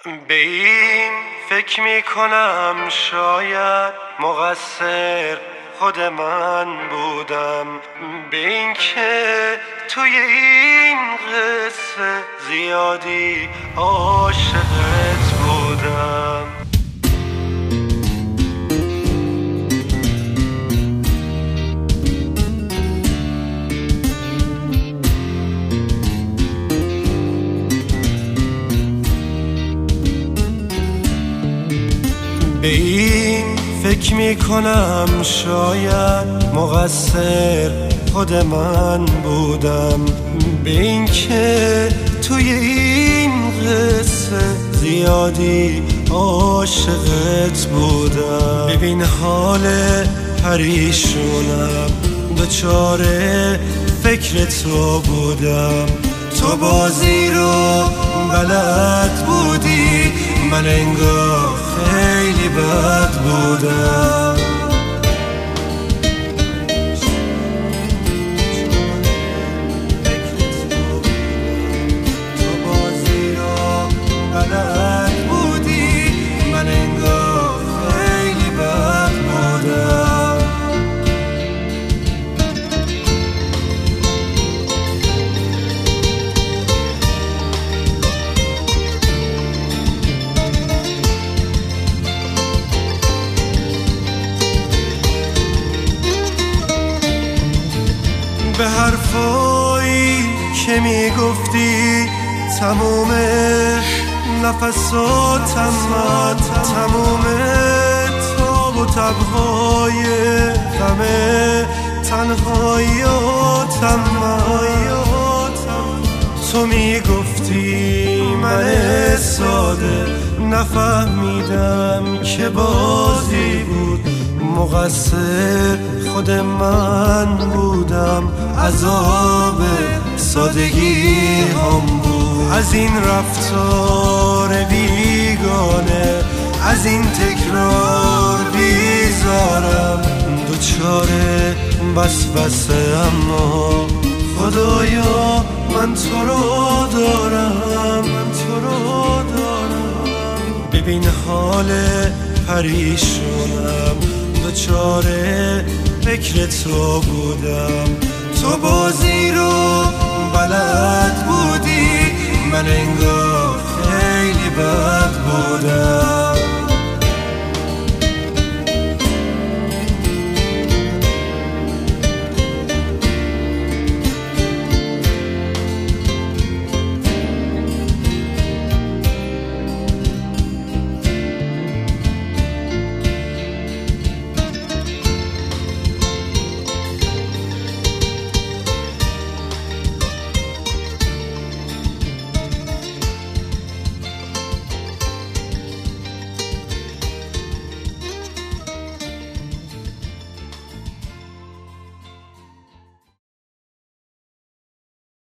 به این فکر میکنم شاید مقصر خود من بودم، به این که توی این قصه زیادی عاشقت بودم. به این فکر میکنم شاید مقصر خود من بودم، به این که توی این قصه زیادی عاشقت بودم. ببین حال پریشونم، دچار فکر تو بودم، تو بازی رو بلد بودی، من انگار خیلی بد بودم. تو بازی رو بلد بودی، من انگار خیلی بد بودم. به حرفایی که میگفتی تموم نفساتم، تموم تاب و تبهای غم تنهایاتم. تو میگفتی من ساده نفهمیدم که بازی بود، مقصر خود من بودم، عذاب سادگی هم بود. از این رفتار بیگانه، از این تکرار بیزارم، دوچار وسوسه، اما خدایا من تو رو دارم، من تو رو دارم. ببین حال پریشونم، دوچار فکر تو بودم، تو بازی رو بلد بودی، من انگار